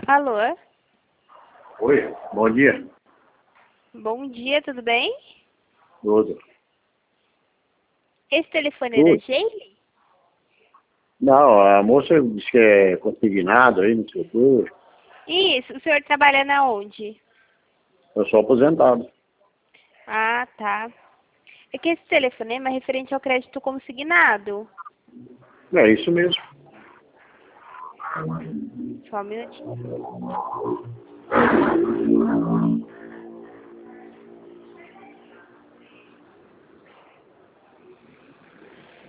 Alô? Oi, bom dia. Bom dia, tudo bem? Tudo. Esse telefone é da Tudo. Sheila? Não, a moça disse que é consignado aí, não sei o quê. Isso, o senhor trabalha na onde? Eu sou aposentado. Ah, tá. É que esse telefonema é referente ao crédito consignado. É isso mesmo. Só um minutinho.